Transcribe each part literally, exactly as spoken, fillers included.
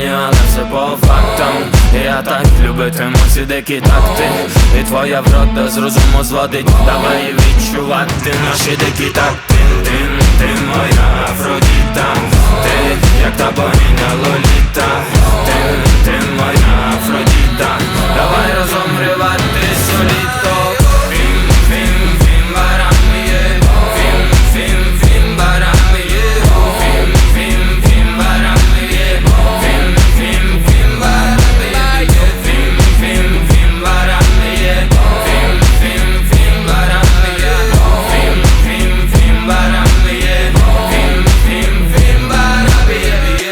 але все по фактам. Я так любитимусь і дикі такти, і твоя врода з розуму зводить. Давай відчувати наші дикі такти. Ти, ти моя Афродіта, ти як та богиня Лоліта. Ти, ти моя Афродіта, давай разом грівати соліто. Фім, фім, фім, барами є. Фім, фім, фім, барами є. Фім, фім, фім, барами є. Фім, фім, фім, барами є. Фім, фім, фім, барами є. Фім, фім, фім, барами є. Фім, фім, фім, барами є. Фім, фім, фім, барами є.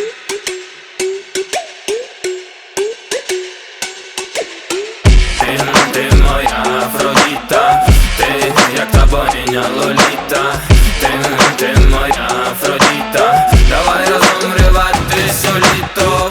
Ти, ти моя Афродіта, ти як та богиня Лоліта. Ти, ти моя Афродіта, давай разом грівати соліто.